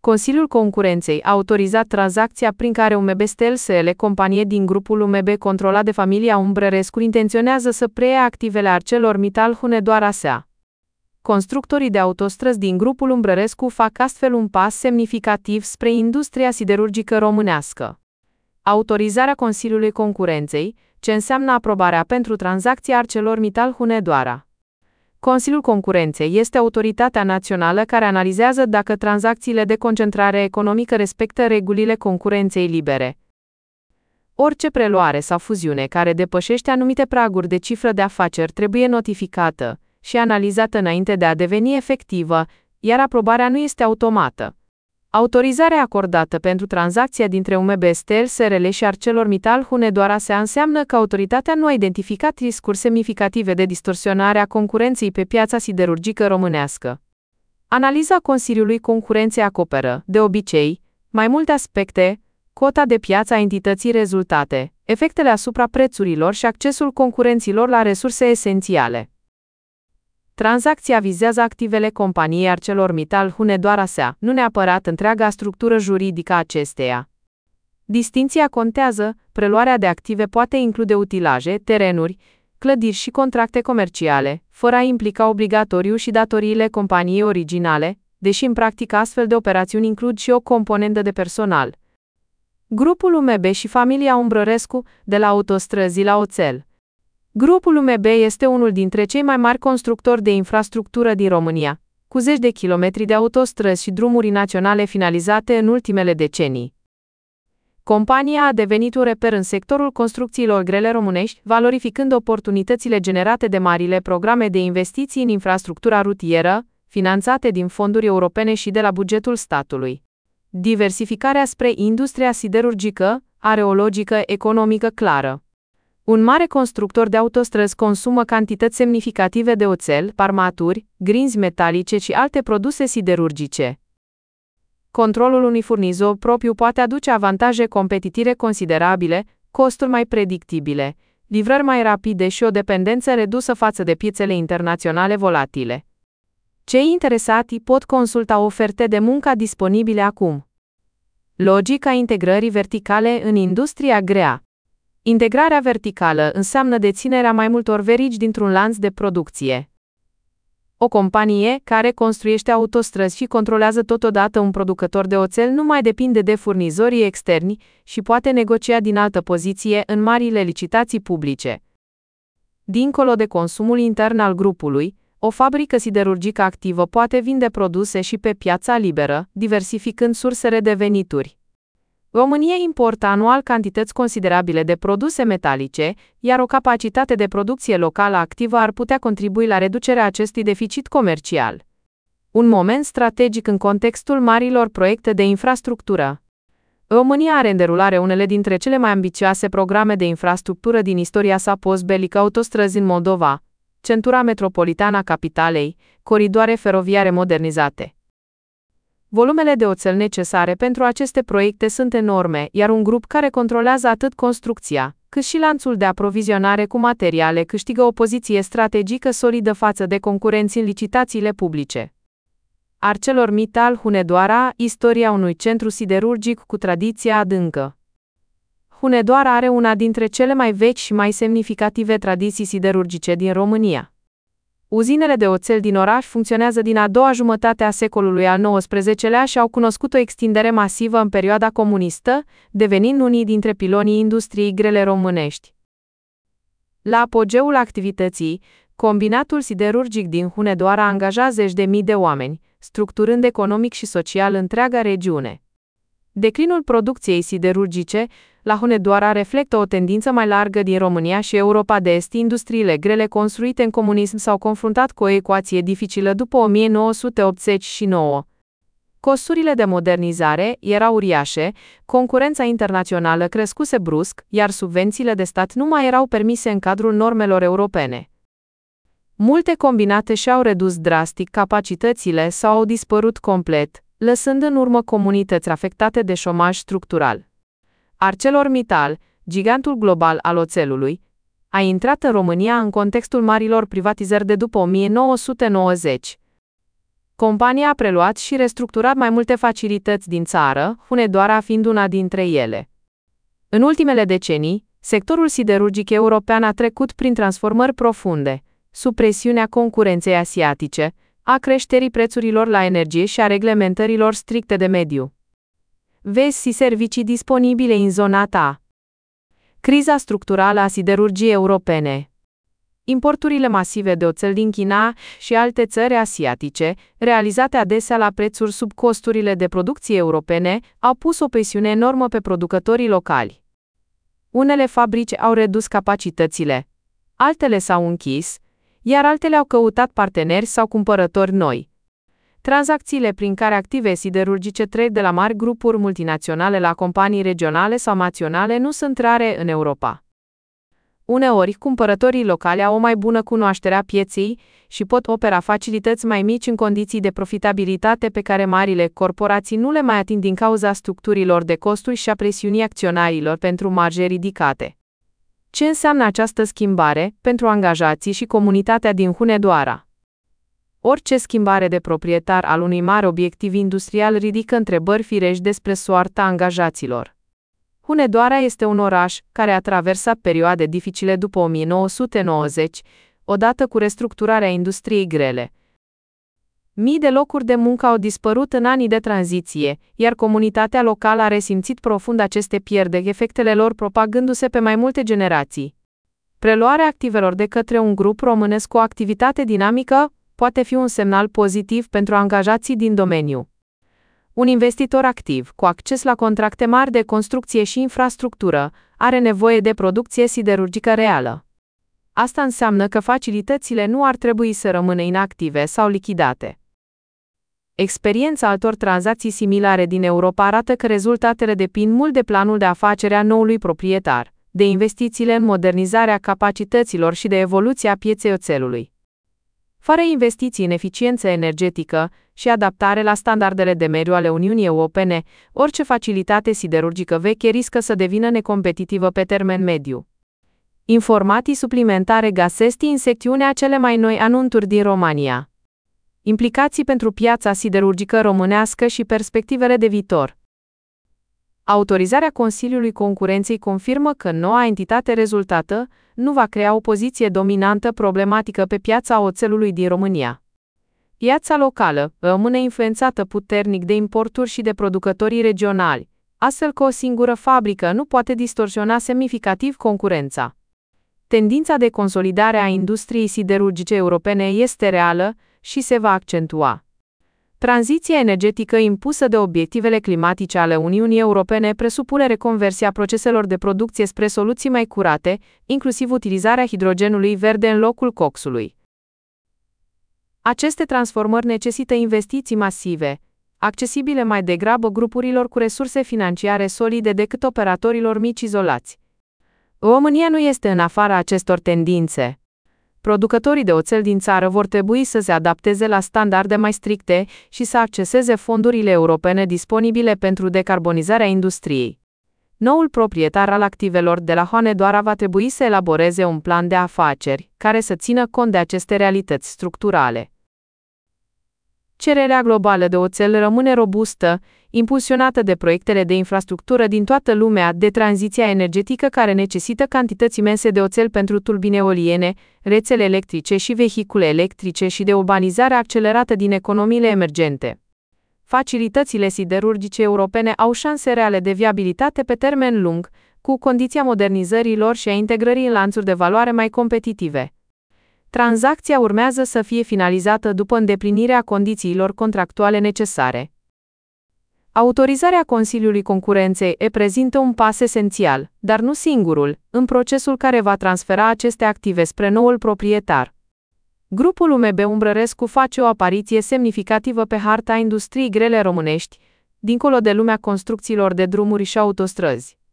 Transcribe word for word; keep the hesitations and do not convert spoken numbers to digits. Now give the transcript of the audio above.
Consiliul Concurenței a autorizat tranzacția prin care U M B Stel S L, companie din grupul U M B controlat de familia Umbrărescu, intenționează să preia activele ArcelorMittal Hunedoara S A. Constructorii de autostrăzi din grupul Umbrărescu fac astfel un pas semnificativ spre industria siderurgică românească. Autorizarea Consiliului Concurenței, ce înseamnă aprobarea pentru tranzacția ArcelorMittal Hunedoara. Consiliul Concurenței este autoritatea națională care analizează dacă tranzacțiile de concentrare economică respectă regulile concurenței libere. Orice preluare sau fuziune care depășește anumite praguri de cifră de afaceri trebuie notificată și analizată înainte de a deveni efectivă, iar aprobarea nu este automată. Autorizarea acordată pentru tranzacția dintre U M B Stel S R L și ArcelorMittal Hunedoara S A înseamnă că autoritatea nu a identificat riscuri semnificative de distorsionare a concurenței pe piața siderurgică românească. Analiza Consiliului Concurenței acoperă, de obicei, mai multe aspecte: cota de piață a entității rezultate, efectele asupra prețurilor și accesul concurenților la resurse esențiale. Tranzacția vizează activele companiei ArcelorMittal Hunedoara S A, nu neapărat întreaga structură juridică a acesteia. Distinția contează: preluarea de active poate include utilaje, terenuri, clădiri și contracte comerciale, fără a implica obligatoriu și datoriile companiei originale, deși în practică astfel de operațiuni includ și o componentă de personal. Grupul U M B și familia Umbrărescu, de la autostrăzi la oțel. Grupul U M B este unul dintre cei mai mari constructori de infrastructură din România, cu zeci de kilometri de autostrăzi și drumuri naționale finalizate în ultimele decenii. Compania a devenit un reper în sectorul construcțiilor grele românești, valorificând oportunitățile generate de marile programe de investiții în infrastructura rutieră, finanțate din fonduri europene și de la bugetul statului. Diversificarea spre industria siderurgică are o logică economică clară. Un mare constructor de autostrăzi consumă cantități semnificative de oțel, armaturi, grinzi metalice și alte produse siderurgice. Controlul unui furnizor propriu poate aduce avantaje competitive considerabile, costuri mai predictibile, livrări mai rapide și o dependență redusă față de piețele internaționale volatile. Cei interesati pot consulta oferte de muncă disponibile acum. Logica integrării verticale în industria grea. Integrarea verticală înseamnă deținerea mai multor verigi dintr-un lanț de producție. O companie care construiește autostrăzi și controlează totodată un producător de oțel nu mai depinde de furnizorii externi și poate negocia din altă poziție în marile licitații publice. Dincolo de consumul intern al grupului, o fabrică siderurgică activă poate vinde produse și pe piața liberă, diversificând sursele de venituri. România importă anual cantități considerabile de produse metalice, iar o capacitate de producție locală activă ar putea contribui la reducerea acestui deficit comercial. Un moment strategic în contextul marilor proiecte de infrastructură. România are în derulare unele dintre cele mai ambițioase programe de infrastructură din istoria sa post-belică: autostrăzi în Moldova, centura metropolitană a capitalei, coridoare feroviare modernizate. Volumele de oțel necesare pentru aceste proiecte sunt enorme, iar un grup care controlează atât construcția, cât și lanțul de aprovizionare cu materiale câștigă o poziție strategică solidă față de concurenți în licitațiile publice. ArcelorMittal Hunedoara, istoria unui centru siderurgic cu tradiție adâncă. Hunedoara are una dintre cele mai vechi și mai semnificative tradiții siderurgice din România. Uzinele de oțel din oraș funcționează din a doua jumătate a secolului al nouăsprezecelea și au cunoscut o extindere masivă în perioada comunistă, devenind unii dintre pilonii industriei grele românești. La apogeul activității, combinatul siderurgic din Hunedoara a angajat zeci de mii de oameni, structurând economic și social întreaga regiune. Declinul producției siderurgice la Hunedoara reflectă o tendință mai largă din România și Europa de Est. Industriile grele construite în comunism s-au confruntat cu o ecuație dificilă după o mie nouă sute optzeci și nouă. Costurile de modernizare erau uriașe, concurența internațională crescuse brusc, iar subvențiile de stat nu mai erau permise în cadrul normelor europene. Multe combinate și-au redus drastic capacitățile sau au dispărut complet, lăsând în urmă comunități afectate de șomaj structural. ArcelorMittal, gigantul global al oțelului, a intrat în România în contextul marilor privatizări de după o mie nouă sute nouăzeci. Compania a preluat și restructurat mai multe facilități din țară, Hunedoara fiind una dintre ele. În ultimele decenii, sectorul siderurgic european a trecut prin transformări profunde, sub presiunea concurenței asiatice, a creșterii prețurilor la energie și a reglementărilor stricte de mediu. Vezi și servicii disponibile în zona ta. Criza structurală a siderurgiei europene. Importurile masive de oțel din China și alte țări asiatice, realizate adesea la prețuri sub costurile de producție europene, au pus o presiune enormă pe producătorii locali. Unele fabrici au redus capacitățile, altele s-au închis, iar altele au căutat parteneri sau cumpărători noi. Tranzacțiile prin care active siderurgice trec de la mari grupuri multinaționale la companii regionale sau naționale nu sunt rare în Europa. Uneori, cumpărătorii locali au o mai bună cunoaștere a pieței și pot opera facilități mai mici în condiții de profitabilitate pe care marile corporații nu le mai ating din cauza structurilor de costuri și a presiunii acționarilor pentru marje ridicate. Ce înseamnă această schimbare pentru angajații și comunitatea din Hunedoara? Orice schimbare de proprietar al unui mare obiectiv industrial ridică întrebări firești despre soarta angajaților. Hunedoara este un oraș care a traversat perioade dificile după o mie nouă sute nouăzeci, odată cu restructurarea industriei grele. Mii de locuri de muncă au dispărut în anii de tranziție, iar comunitatea locală a resimțit profund aceste pierderi, efectele lor propagându-se pe mai multe generații. Preluarea activelor de către un grup românesc cu o activitate dinamică poate fi un semnal pozitiv pentru angajații din domeniu. Un investitor activ, cu acces la contracte mari de construcție și infrastructură, are nevoie de producție siderurgică reală. Asta înseamnă că facilitățile nu ar trebui să rămână inactive sau lichidate. Experiența altor tranzacții similare din Europa arată că rezultatele depind mult de planul de afacere a noului proprietar, de investițiile în modernizarea capacităților și de evoluția pieței oțelului. Fără investiții în eficiență energetică și adaptare la standardele de mediu ale Uniunii Europene, orice facilitate siderurgică veche riscă să devină necompetitivă pe termen mediu. Informații suplimentare găsesti în secțiunea cele mai noi anunțuri din România. Implicații pentru piața siderurgică românească și perspectivele de viitor. Autorizarea Consiliului Concurenței confirmă că noua entitate rezultată nu va crea o poziție dominantă problematică pe piața oțelului din România. Piața locală rămâne influențată puternic de importuri și de producătorii regionali, astfel că o singură fabrică nu poate distorsiona semnificativ concurența. Tendința de consolidare a industriei siderurgice europene este reală și se va accentua. Tranziția energetică impusă de obiectivele climatice ale Uniunii Europene presupune reconversia proceselor de producție spre soluții mai curate, inclusiv utilizarea hidrogenului verde în locul coxului. Aceste transformări necesită investiții masive, accesibile mai degrabă grupurilor cu resurse financiare solide decât operatorilor mici izolați. România nu este în afara acestor tendințe. Producătorii de oțel din țară vor trebui să se adapteze la standarde mai stricte și să acceseze fondurile europene disponibile pentru decarbonizarea industriei. Noul proprietar al activelor de la Hunedoara va trebui să elaboreze un plan de afaceri care să țină cont de aceste realități structurale. Cererea globală de oțel rămâne robustă, impulsionată de proiectele de infrastructură din toată lumea, de tranziția energetică care necesită cantități imense de oțel pentru turbine eoliene, rețele electrice și vehicule electrice și de urbanizarea accelerată din economiile emergente. Facilitățile siderurgice europene au șanse reale de viabilitate pe termen lung, cu condiția modernizării lor și a integrării în lanțuri de valoare mai competitive. Tranzacția urmează să fie finalizată după îndeplinirea condițiilor contractuale necesare. Autorizarea Consiliului Concurenței reprezintă un pas esențial, dar nu singurul, în procesul care va transfera aceste active spre noul proprietar. Grupul U M B Umbrărescu face o apariție semnificativă pe harta industriei grele românești, dincolo de lumea construcțiilor de drumuri și autostrăzi.